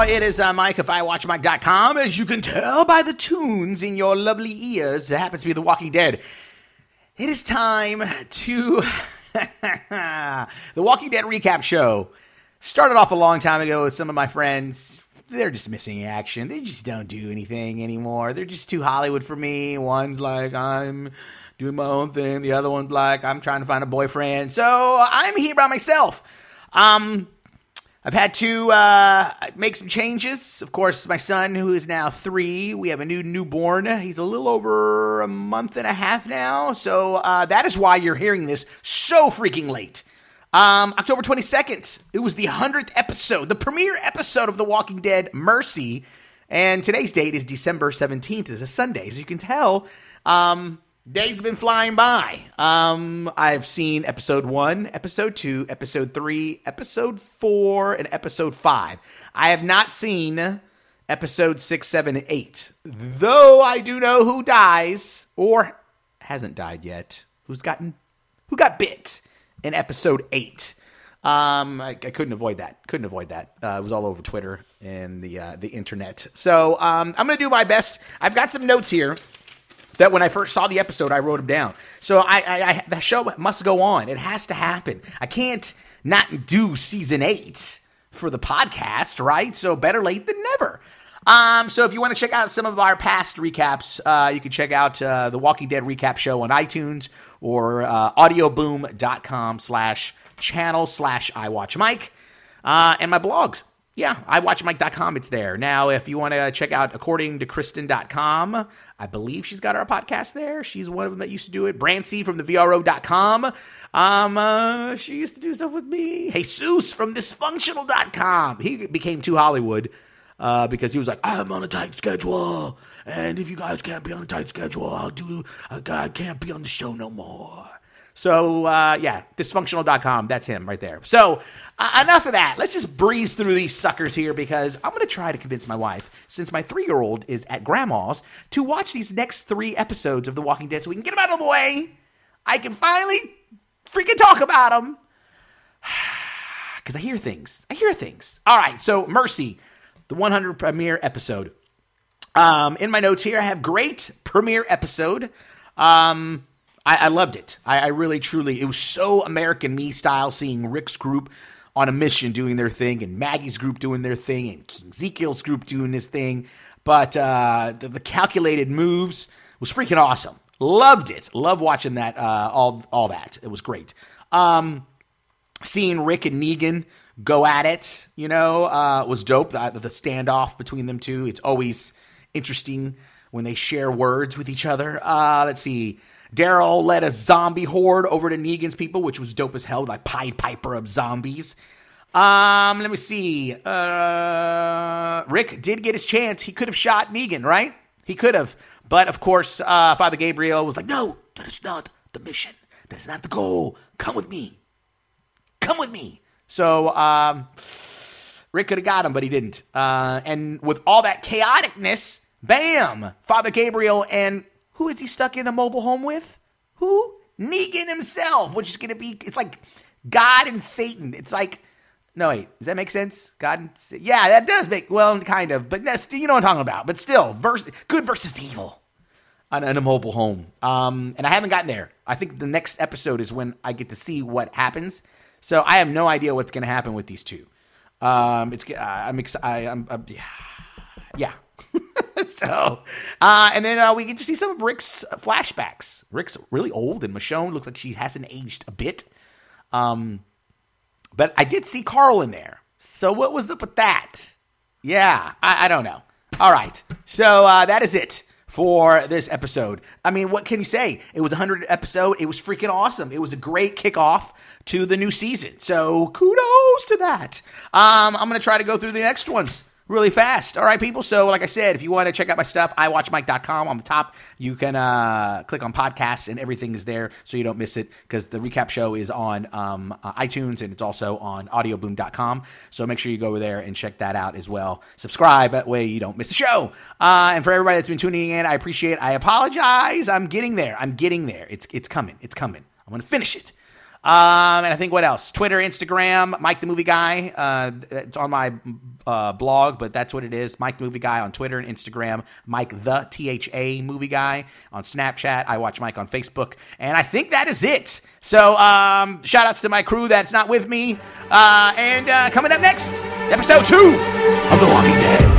It is Mike of iWatchMike.com. As you can tell by the tunes in your lovely ears, it happens to be The Walking Dead. It is time to The Walking Dead recap show. Started off a long time ago with some of my friends. They're just missing action. They just don't do anything anymore. They're just too Hollywood for me. One's like, I'm doing my own thing. The other one's like, I'm trying to find a boyfriend. So I'm here by myself. I've had to make some changes. Of course, my son, who is now 3, we have a newborn. He's a little over a month and a half now. So that is why you're hearing this so freaking late. October 22nd, it was the 100th episode, the premiere episode of The Walking Dead, Mercy. And today's date is December 17th. It's a Sunday. As you can tell, days have been flying by. I've seen episode 1, episode 2, episode 3, episode 4, and episode 5. I have not seen episode 6, 7, and 8. Though I do know who dies, or hasn't died yet, who got bit in episode 8. I couldn't avoid that. It was all over Twitter and the internet. So I'm going to do my best. I've got some notes here that when I first saw the episode, I wrote them down. So the show must go on. It has to happen. I can't not do season 8 for the podcast, right? So better late than never. So if you want to check out some of our past recaps, you can check out The Walking Dead Recap Show on iTunes or audioboom.com/channel/iWatchMike. And my blogs. Yeah, iWatchMike.com, it's there. Now, if you want to check out accordingtokristen.com, I believe she's got our podcast there. She's one of them that used to do it. Brancy from thevro.com. She used to do stuff with me. Jesus from dysfunctional.com. He became too Hollywood. Because he was like, I'm on a tight schedule, and if you guys can't be on a tight schedule, I can't be on the show no more. So, dysfunctional.com, that's him right there. So, enough of that. Let's just breeze through these suckers here, because I'm going to try to convince my wife, since my 3-year-old is at grandma's, to watch these next 3 episodes of The Walking Dead so we can get them out of the way. I can finally freaking talk about them. Because I hear things. All right, so Mercy. The 100 premiere episode. In my notes here, I have great premiere episode. I loved it. I really, truly, it was so American Me style, seeing Rick's group on a mission doing their thing, and Maggie's group doing their thing, and King Ezekiel's group doing his thing. But the calculated moves was freaking awesome. Loved it. Love watching that. All that. It was great. Seeing Rick and Negan go at it, was dope. The standoff between them two. It's always interesting when they share words with each other. Let's see. Daryl led a zombie horde over to Negan's people, which was dope as hell, like Pied Piper of zombies. Let me see. Rick did get his chance. He could have shot Negan, right? He could have. But, of course, Father Gabriel was like, no, that is not the mission. That is not the goal. Come with me. So, Rick could have got him, but he didn't. And with all that chaoticness, bam! Father Gabriel, and who is he stuck in a mobile home with? Who? Negan himself, which is going to be, it's like God and Satan. It's like, no, wait, does that make sense? God and Satan. Yeah, that does make, well, kind of, but that's, you know what I'm talking about. But still, good versus evil in a mobile home. And I haven't gotten there. I think the next episode is when I get to see what happens. So I have no idea what's going to happen with these two. I'm excited. Yeah. So, and then we get to see some of Rick's flashbacks. Rick's really old, and Michonne looks like she hasn't aged a bit. But I did see Carl in there. So what was up with that? Yeah, I don't know. All right. So that is it for this episode. I mean, what can you say? It was a 100th episode. It was freaking awesome. It was a great kickoff to the new season. So kudos to that. I'm going to try to go through the next ones really fast. All right, people. So like I said, if you want to check out my stuff, iWatchMike.com on the top. You can click on podcasts and everything is there so you don't miss it, because the recap show is on iTunes and it's also on audioboom.com. So make sure you go over there and check that out as well. Subscribe. That way you don't miss the show. And for everybody that's been tuning in, I appreciate it. I apologize. I'm getting there. It's coming. I'm going to finish it. And I think what else? Twitter, Instagram, Mike the Movie Guy. It's on my blog, but that's what it is. Mike the Movie Guy on Twitter and Instagram. Mike the THA Movie Guy on Snapchat. I Watch Mike on Facebook. And I think that is it. So shout outs to my crew that's not with me. And coming up next, episode 2 of The Walking Dead.